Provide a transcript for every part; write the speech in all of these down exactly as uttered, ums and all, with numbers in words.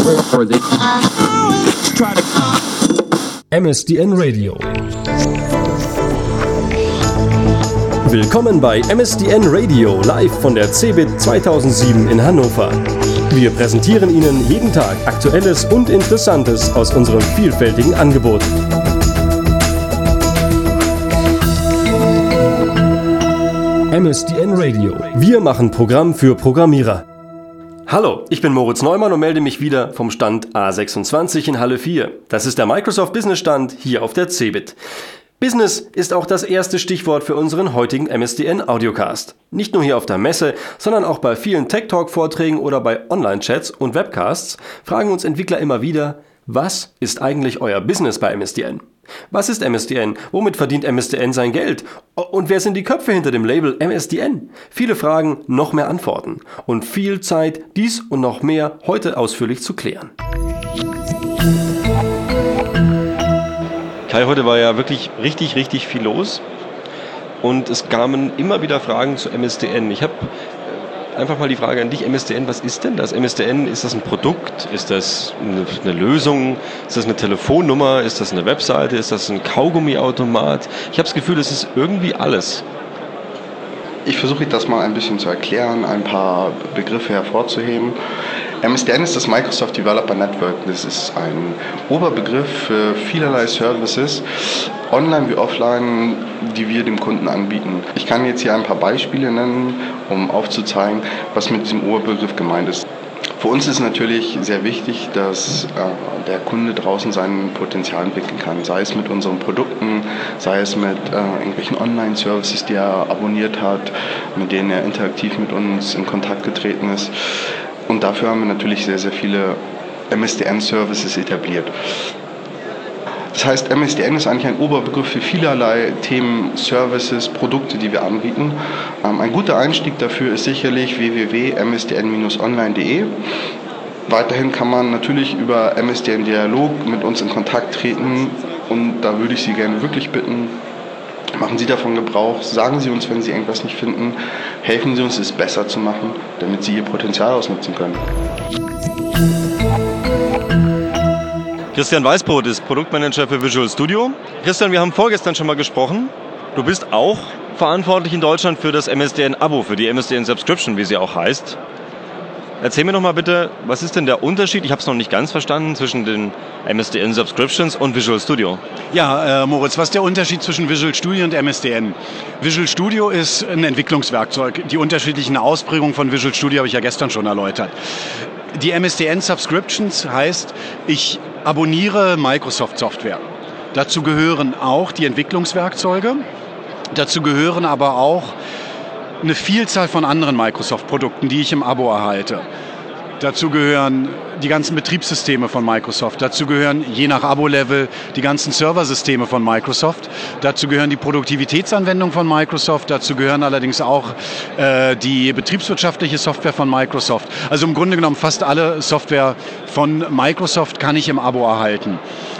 M S D N Radio. Willkommen bei M S D N Radio, live von der C eBIT zweitausendsieben in Hannover. Wir präsentieren Ihnen jeden Tag Aktuelles und Interessantes aus unserem vielfältigen Angebot. M S D N Radio. Wir machen Programm für Programmierer. Hallo, ich bin Moritz Neumann und melde mich wieder vom Stand A sechsundzwanzig in Halle vier. Das ist der Microsoft Business Stand hier auf der C eBIT. Business ist auch das erste Stichwort für unseren heutigen M S D N Audiocast. Nicht nur hier auf der Messe, sondern auch bei vielen Tech Talk Vorträgen oder bei Online-Chats und Webcasts fragen uns Entwickler immer wieder, was ist eigentlich euer Business bei M S D N? Was ist M S D N? Womit verdient M S D N sein Geld? Und wer sind die Köpfe hinter dem Label M S D N? Viele Fragen, noch mehr Antworten. Und viel Zeit, dies und noch mehr heute ausführlich zu klären. Kai, heute war ja wirklich richtig, richtig viel los. Und es kamen immer wieder Fragen zu M S D N. Ich habe einfach mal die Frage an dich, M S D N, was ist denn das? M S D N, ist das ein Produkt? Ist das eine, eine Lösung? Ist das eine Telefonnummer? Ist das eine Webseite? Ist das ein Kaugummiautomat? Ich habe das Gefühl, es ist irgendwie alles. Ich versuche das mal ein bisschen zu erklären, ein paar Begriffe hervorzuheben. M S D N ist das Microsoft Developer Network. Das ist ein Oberbegriff für vielerlei Services, online wie offline, die wir dem Kunden anbieten. Ich kann jetzt hier ein paar Beispiele nennen, um aufzuzeigen, was mit diesem Oberbegriff gemeint ist. Für uns ist natürlich sehr wichtig, dass äh, der Kunde draußen sein Potenzial entwickeln kann, sei es mit unseren Produkten, sei es mit äh, irgendwelchen Online-Services, die er abonniert hat, mit denen er interaktiv mit uns in Kontakt getreten ist. Und dafür haben wir natürlich sehr, sehr viele M S D N-Services etabliert. Das heißt, M S D N ist eigentlich ein Oberbegriff für vielerlei Themen, Services, Produkte, die wir anbieten. Ähm, ein guter Einstieg dafür ist sicherlich w w w punkt m s d n dash online punkt d e. Weiterhin kann man natürlich über M S D N Dialog mit uns in Kontakt treten und da würde ich Sie gerne wirklich bitten, machen Sie davon Gebrauch, sagen Sie uns, wenn Sie irgendwas nicht finden, helfen Sie uns, es besser zu machen, damit Sie Ihr Potenzial ausnutzen können. Christian Weißbrot ist Produktmanager für Visual Studio. Christian, wir haben vorgestern schon mal gesprochen. Du bist auch verantwortlich in Deutschland für das M S D N-Abo, für die M S D N-Subscription, wie sie auch heißt. Erzähl mir doch mal bitte, was ist denn der Unterschied, ich habe es noch nicht ganz verstanden, zwischen den M S D N-Subscriptions und Visual Studio? Ja, äh, Moritz, was ist der Unterschied zwischen Visual Studio und M S D N? Visual Studio ist ein Entwicklungswerkzeug. Die unterschiedlichen Ausprägungen von Visual Studio habe ich ja gestern schon erläutert. Die M S D N-Subscriptions heißt, ich abonniere Microsoft-Software. Dazu gehören auch die Entwicklungswerkzeuge, dazu gehören aber auch eine Vielzahl von anderen Microsoft-Produkten, die ich im Abo erhalte. Dazu gehören die ganzen Betriebssysteme von Microsoft. Dazu gehören je nach Abo-Level die ganzen Serversysteme von Microsoft. Dazu gehören die Produktivitätsanwendungen von Microsoft. Dazu gehören allerdings auch äh, die betriebswirtschaftliche Software von Microsoft. Also im Grunde genommen fast alle Software von Microsoft kann ich im Abo erhalten.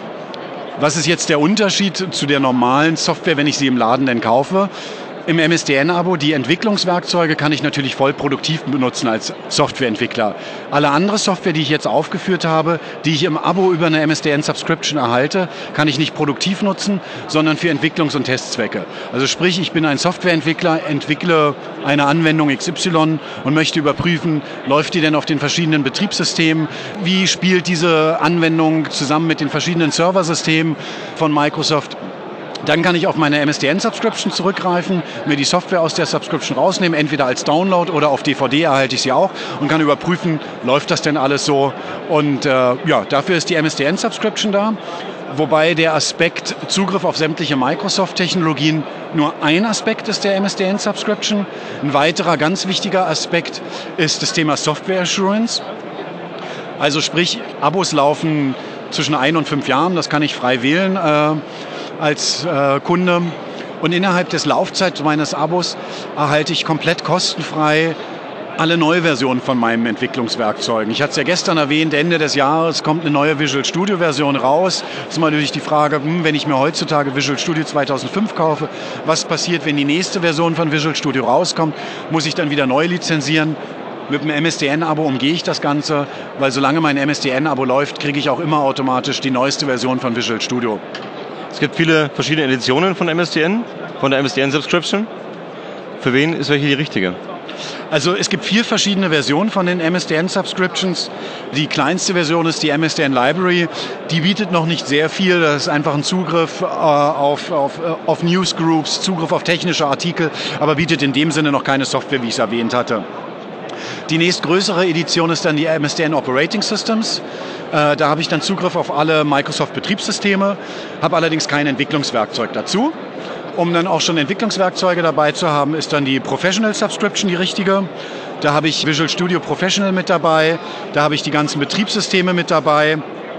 Was ist jetzt der Unterschied zu der normalen Software, wenn ich sie im Laden denn kaufe? Im M S D N-Abo, die Entwicklungswerkzeuge kann ich natürlich voll produktiv benutzen als Softwareentwickler. Alle andere Software, die ich jetzt aufgeführt habe, die ich im Abo über eine M S D N-Subscription erhalte, kann ich nicht produktiv nutzen, sondern für Entwicklungs- und Testzwecke. Also sprich, ich bin ein Softwareentwickler, entwickle eine Anwendung X Y und möchte überprüfen, läuft die denn auf den verschiedenen Betriebssystemen? Wie spielt diese Anwendung zusammen mit den verschiedenen Serversystemen von Microsoft? Dann kann ich auf meine M S D N-Subscription zurückgreifen, mir die Software aus der Subscription rausnehmen, entweder als Download oder auf D V D erhalte ich sie auch und kann überprüfen, läuft das denn alles so. Und äh, ja, dafür ist die M S D N-Subscription da. Wobei der Aspekt Zugriff auf sämtliche Microsoft-Technologien nur ein Aspekt ist der M S D N-Subscription. Ein weiterer ganz wichtiger Aspekt ist das Thema Software Assurance. Also sprich, Abos laufen zwischen ein und fünf Jahren, das kann ich frei wählen äh, als äh, Kunde. Und innerhalb des Laufzeit meines Abos erhalte ich komplett kostenfrei alle neue Versionen von meinen Entwicklungswerkzeugen. Ich hatte es ja gestern erwähnt, Ende des Jahres kommt eine neue Visual Studio Version raus. Das ist mal natürlich die Frage, hm, wenn ich mir heutzutage Visual Studio zweitausendfünf kaufe, was passiert, wenn die nächste Version von Visual Studio rauskommt? Muss ich dann wieder neu lizenzieren? Mit dem M S D N-Abo umgehe ich das Ganze, weil solange mein M S D N-Abo läuft, kriege ich auch immer automatisch die neueste Version von Visual Studio. Es gibt viele verschiedene Editionen von M S D N, von der M S D N-Subscription. Für wen ist welche die richtige? Also es gibt vier verschiedene Versionen von den M S D N-Subscriptions. Die kleinste Version ist die M S D N Library. Die bietet noch nicht sehr viel. Das ist einfach ein Zugriff äh, auf, auf, auf Newsgroups, Zugriff auf technische Artikel, aber bietet in dem Sinne noch keine Software, wie ich es erwähnt hatte. Die nächstgrößere Edition ist dann die M S D N Operating Systems. Äh, da habe ich dann Zugriff auf alle Microsoft-Betriebssysteme, habe allerdings kein Entwicklungswerkzeug dazu. Um dann auch schon Entwicklungswerkzeuge dabei zu haben, ist dann die Professional Subscription die richtige. Da habe ich Visual Studio Professional mit dabei, da habe ich die ganzen Betriebssysteme mit dabei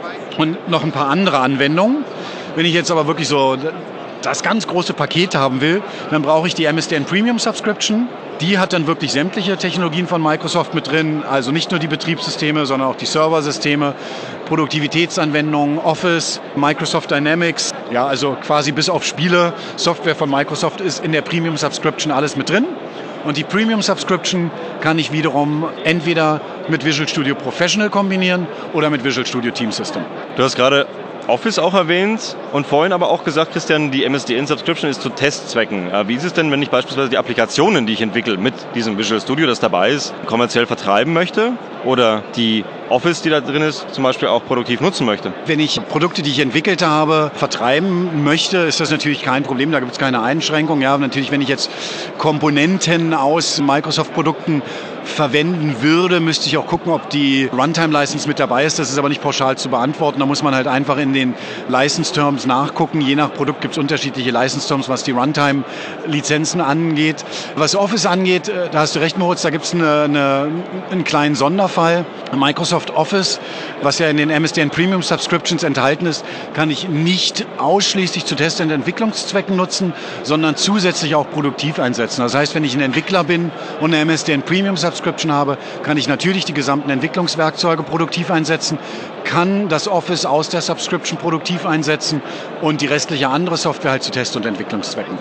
und noch ein paar andere Anwendungen. Wenn ich jetzt aber wirklich so das ganz große Paket haben will, dann brauche ich die M S D N Premium Subscription. Die hat dann wirklich sämtliche Technologien von Microsoft mit drin, also nicht nur die Betriebssysteme, sondern auch die Serversysteme, Produktivitätsanwendungen, Office, Microsoft Dynamics, ja, also quasi bis auf Spiele, Software von Microsoft ist in der Premium Subscription alles mit drin. Und die Premium Subscription kann ich wiederum entweder mit Visual Studio Professional kombinieren oder mit Visual Studio Team System. Du hast gerade Office auch erwähnt und vorhin aber auch gesagt, Christian, die M S D N-Subscription ist zu Testzwecken. Wie ist es denn, wenn ich beispielsweise die Applikationen, die ich entwickle mit diesem Visual Studio, das dabei ist, kommerziell vertreiben möchte oder die Office, die da drin ist, zum Beispiel auch produktiv nutzen möchte? Wenn ich Produkte, die ich entwickelt habe, vertreiben möchte, ist das natürlich kein Problem, da gibt es keine Einschränkung. Ja, natürlich, wenn ich jetzt Komponenten aus Microsoft-Produkten verwenden würde, müsste ich auch gucken, ob die Runtime-License mit dabei ist. Das ist aber nicht pauschal zu beantworten. Da muss man halt einfach in den License-Terms nachgucken. Je nach Produkt gibt es unterschiedliche License-Terms, was die Runtime-Lizenzen angeht. Was Office angeht, da hast du recht, Moritz, da gibt es eine, eine, einen kleinen Sonderfall. Microsoft Office, was ja in den M S D N Premium Subscriptions enthalten ist, kann ich nicht ausschließlich zu Test- und Entwicklungszwecken nutzen, sondern zusätzlich auch produktiv einsetzen. Das heißt, wenn ich ein Entwickler bin und eine M S D N Premium Subscription habe, kann ich natürlich die gesamten Entwicklungswerkzeuge produktiv einsetzen, kann das Office aus der Subscription produktiv einsetzen und die restliche andere Software halt zu Test- und Entwicklungszwecken.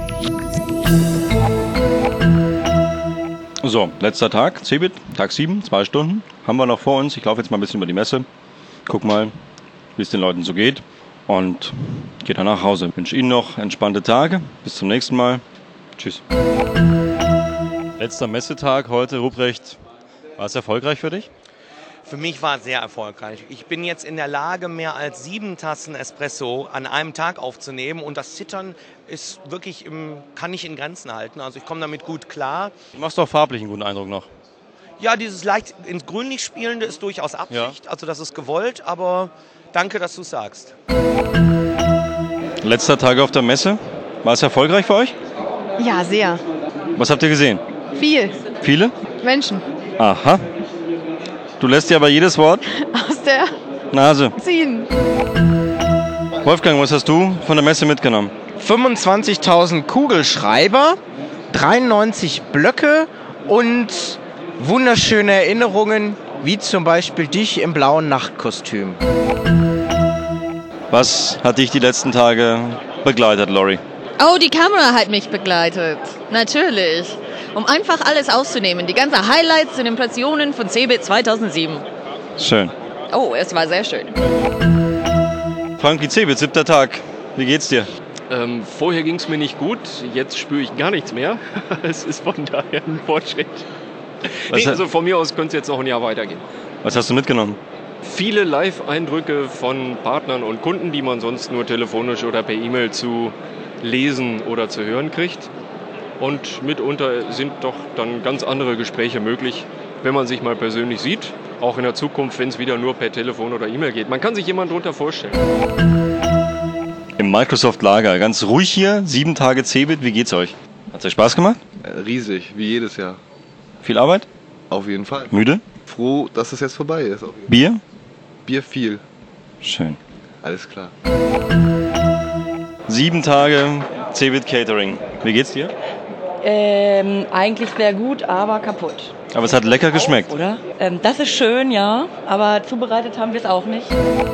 So, letzter Tag, Cebit, Tag sieben, zwei Stunden, haben wir noch vor uns. Ich laufe jetzt mal ein bisschen über die Messe, guck mal, wie es den Leuten so geht und gehe dann nach Hause. Ich wünsche Ihnen noch entspannte Tage, bis zum nächsten Mal, tschüss. Letzter Messetag heute, Ruprecht, war es erfolgreich für dich? Für mich war es sehr erfolgreich. Ich bin jetzt in der Lage, mehr als sieben Tassen Espresso an einem Tag aufzunehmen und das Zittern ist wirklich im, kann ich in Grenzen halten. Also ich komme damit gut klar. Du machst doch farblich einen guten Eindruck noch. Ja, dieses leicht ins Grünlich spielende ist durchaus Absicht, ja. Also das ist gewollt, aber danke, dass du es sagst. Letzter Tag auf der Messe, war es erfolgreich für euch? Ja, sehr. Was habt ihr gesehen? Viel. Viele? Menschen. Aha. Du lässt dir aber jedes Wort aus der Nase ziehen. Wolfgang, was hast du von der Messe mitgenommen? fünfundzwanzigtausend Kugelschreiber, dreiundneunzig Blöcke und wunderschöne Erinnerungen, wie zum Beispiel dich im blauen Nachtkostüm. Was hat dich die letzten Tage begleitet, Lori? Oh, die Kamera hat mich begleitet. Natürlich. Um einfach alles auszunehmen. Die ganzen Highlights und Impressionen von Cebit zweitausendsieben. Schön. Oh, es war sehr schön. Frank, die Cebit, siebter Tag. Wie geht's dir? Ähm, vorher ging es mir nicht gut. Jetzt spüre ich gar nichts mehr. Es ist von daher ein Fortschritt. Nee, also von mir aus könnte es jetzt noch ein Jahr weitergehen. Was hast du mitgenommen? Viele Live-Eindrücke von Partnern und Kunden, die man sonst nur telefonisch oder per E-Mail zu lesen oder zu hören kriegt. Und mitunter sind doch dann ganz andere Gespräche möglich, wenn man sich mal persönlich sieht. Auch in der Zukunft, wenn es wieder nur per Telefon oder E-Mail geht. Man kann sich jemanden darunter vorstellen. Im Microsoft-Lager, ganz ruhig hier, sieben Tage Cebit. Wie geht's euch? Hat's euch Spaß gemacht? Riesig, wie jedes Jahr. Viel Arbeit? Auf jeden Fall. Müde? Froh, dass es jetzt vorbei ist. Bier? Bier viel. Schön. Alles klar. Sieben Tage Cebit Catering. Wie geht's dir? Ähm, eigentlich sehr gut, aber kaputt. Aber es hat lecker geschmeckt. Oder? Ähm, das ist schön, ja, aber zubereitet haben wir es auch nicht.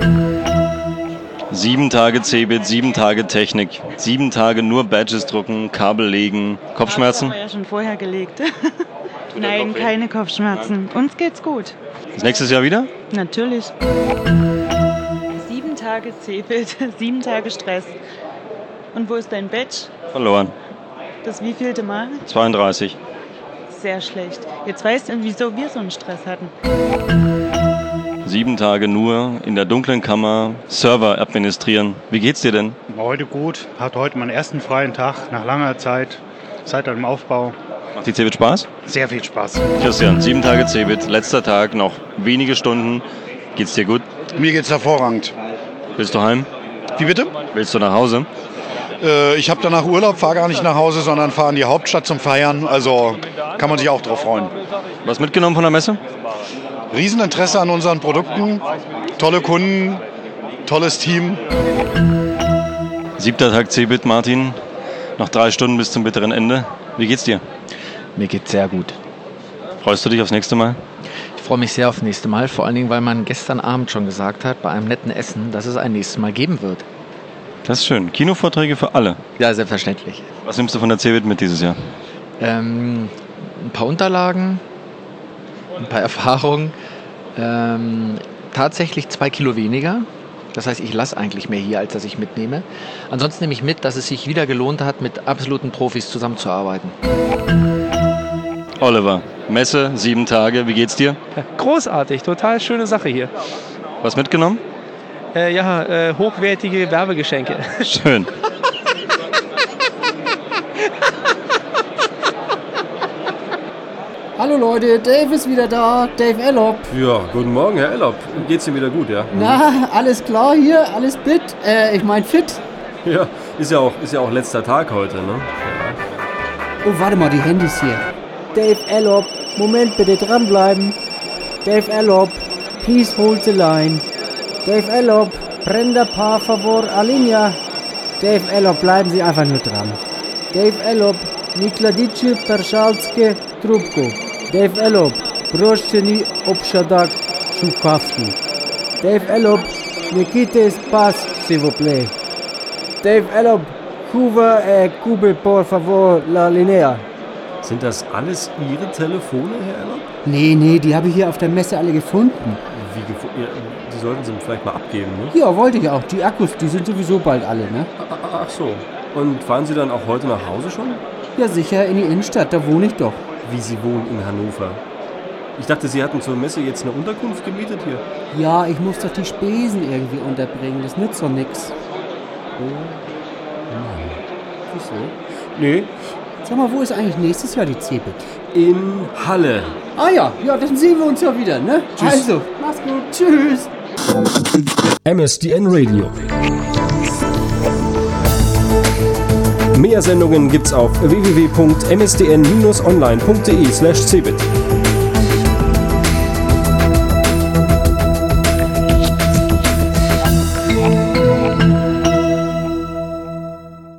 Sieben Tage Cebit, sieben Tage Technik, sieben Tage nur Badges drucken, Kabel legen, Kopfschmerzen? Das haben wir ja schon vorher gelegt. Nein, Kopfweh? keine Kopfschmerzen. Uns geht's gut. Ist nächstes Jahr wieder? Natürlich. Sieben Tage Cebit, sieben Tage Stress. Und wo ist dein Badge? Verloren. Das wievielte Mal? zweiunddreißig. Sehr schlecht. Jetzt weißt du, wieso wir so einen Stress hatten. Sieben Tage nur in der dunklen Kammer Server administrieren. Wie geht's dir denn? Heute gut. Hat heute meinen ersten freien Tag nach langer Zeit. Zeit im Aufbau. Macht die Cebit Spaß? Sehr viel Spaß. Christian, sieben Tage Cebit, letzter Tag, noch wenige Stunden. Geht's dir gut? Mir geht's hervorragend. Willst du heim? Wie bitte? Willst du nach Hause? Äh, ich habe danach Urlaub, fahre gar nicht nach Hause, sondern fahre in die Hauptstadt zum Feiern. Also kann man sich auch drauf freuen. Was mitgenommen von der Messe? Rieseninteresse an unseren Produkten, tolle Kunden, tolles Team. Siebter Tag Cebit, Martin. Noch drei Stunden bis zum bitteren Ende. Wie geht's dir? Mir geht's sehr gut. Freust du dich aufs nächste Mal? Ich freue mich sehr aufs nächste Mal, vor allen Dingen, weil man gestern Abend schon gesagt hat, bei einem netten Essen, dass es ein nächstes Mal geben wird. Das ist schön. Kinovorträge für alle. Ja, selbstverständlich. Was nimmst du von der Cebit mit dieses Jahr? Ähm, ein paar Unterlagen, ein paar Erfahrungen, ähm, tatsächlich zwei Kilo weniger. Das heißt, ich lasse eigentlich mehr hier, als dass ich mitnehme. Ansonsten nehme ich mit, dass es sich wieder gelohnt hat, mit absoluten Profis zusammenzuarbeiten. Oliver, Messe, sieben Tage, wie geht's dir? Großartig, total schöne Sache hier. Was mitgenommen? Äh, ja, äh, hochwertige Werbegeschenke. Schön. Hallo Leute, Dave ist wieder da, Dave Ellop. Ja, guten Morgen, Herr Ellop. Geht's Ihnen wieder gut, ja? Na, alles klar hier, alles fit, äh, ich mein fit. Ja, ist ja auch, ist ja auch letzter Tag heute, ne? Oh, warte mal, die Handys hier. Dave Ellop, Moment bitte dranbleiben. Dave Ellop, please hold the line. Dave Ellop, prenda par favor a linea. Dave Ellop, bleiben Sie einfach nur dran. Dave Ellop, nie kladicie perszalskie trubko. Dave Ellop, proszę nie obsiadak szukawki. Dave Ellop, nie quites pas, s'il vous plaît. Dave Ellop, Hoover, äh, Kube, por favor, la linea. Sind das alles Ihre Telefone, Herr Ellop? Nee, nee, die habe ich hier auf der Messe alle gefunden. Wie gefunden? Ja, die sollten Sie vielleicht mal abgeben, ne? Ja, wollte ich auch. Die Akkus, die sind sowieso bald alle, ne? Ach so. Und fahren Sie dann auch heute nach Hause schon? Ja, sicher, in die Innenstadt, da wohne ich doch. Wie Sie wohnen in Hannover? Ich dachte, Sie hatten zur Messe jetzt eine Unterkunft gemietet hier. Ja, ich muss doch die Spesen irgendwie unterbringen, das nützt doch nix. Oh Mann. Wieso? Nee. Sag mal, wo ist eigentlich nächstes Jahr die Cebit? In Halle. Ah ja, ja, dann sehen wir uns ja wieder, ne? Tschüss. Also, mach's gut, tschüss. M S D N Radio. Mehr Sendungen gibt's auf w w w punkt m s d n dash online punkt d e slash cebit.